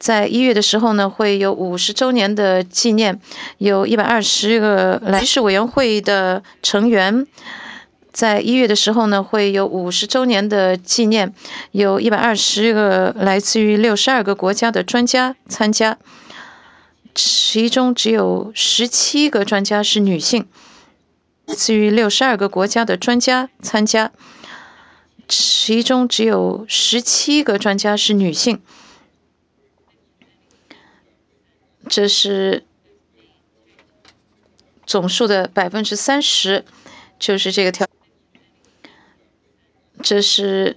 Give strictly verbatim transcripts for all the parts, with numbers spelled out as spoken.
在一月的时候呢，会有五十周年的纪念，有一百二十个来事委员会的成员。在一月的时候呢，会有五十周年的纪念，有一百二十个来自于六十二个国家的专家参加，其中只有十七个专家是女性。来自于六十二个国家的专家参加，其中只有十七个专家是女性。这是总数的百分之三十，就是这个条。这是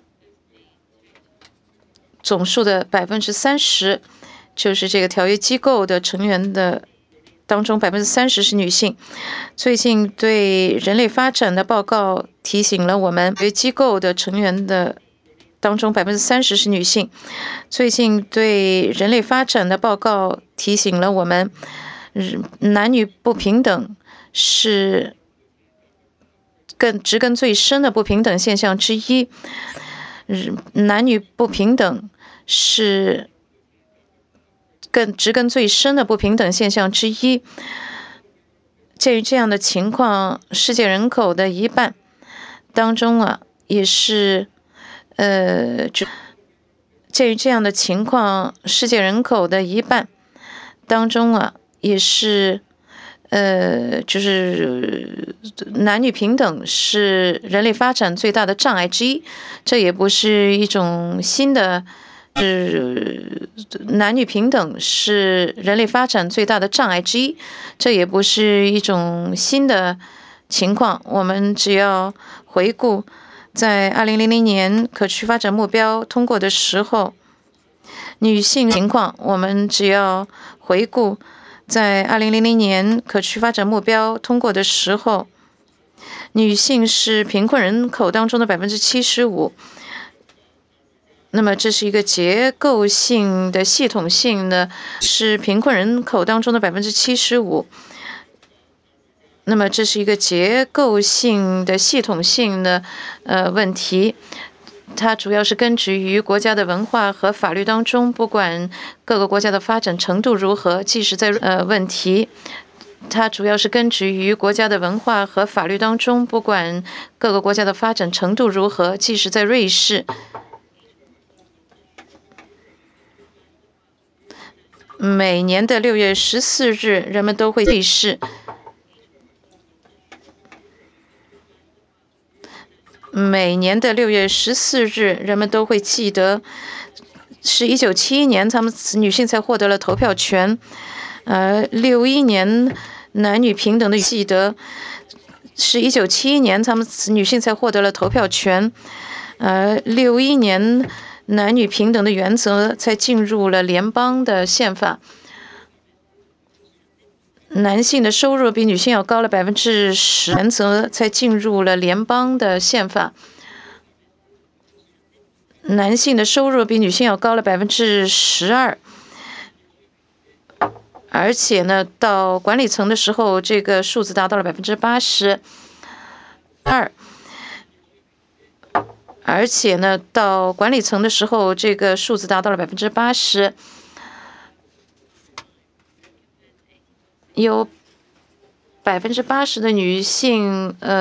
总数的百分之三十，就是这个条约机构的成员的当中百分之三十是女性。最近对人类发展的报告提醒了我们，条约机构的成员的当中百分之三十是女性。最近对人类发展的报告提醒了我们，男女不平等是更植根最深的不平等现象之一。男女不平等是更植根最深的不平等现象之一。鉴于这样的情况，世界人口的一半当中啊，也是呃，鉴于这样的情况，世界人口的一半当中啊，也是呃，就是男女平等是人类发展最大的障碍之一。这也不是一种新的，是男女平等是人类发展最大的障碍之一。这也不是一种新的情况。我们只要回顾，在二零零零年可持续发展目标通过的时候，女性情况，我们只要回顾。在二零零零年可持续发展目标通过的时候，女性是贫困人口当中的百分之七十五。那么这是一个结构性的、系统性的，是贫困人口当中的百分之七十五。那么这是一个结构性的、系统性的呃问题。它主要是根植于国家的文化和法律当中，不管各个国家的发展程度如何，即使在呃问题，它主要是根植于国家的文化和法律当中，不管各个国家的发展程度如何，即使在瑞士，每年的六月十四日，人们都会瑞士。每年的六月十四日，人们都会记得，是一九七一年，他们女性才获得了投票权。呃，六一年男女平等的记得，是一九七一年，他们女性才获得了投票权。呃，六一年男女平等的原则才进入了联邦的宪法。男性的收入比女性要高了百分之十，原则才进入了联邦的宪法。男性的收入比女性要高了百分之十二，而且呢，到管理层的时候，这个数字达到了百分之八十二。而且呢，到管理层的时候，这个数字达到了百分之八十。有百分之八十的女性，呃。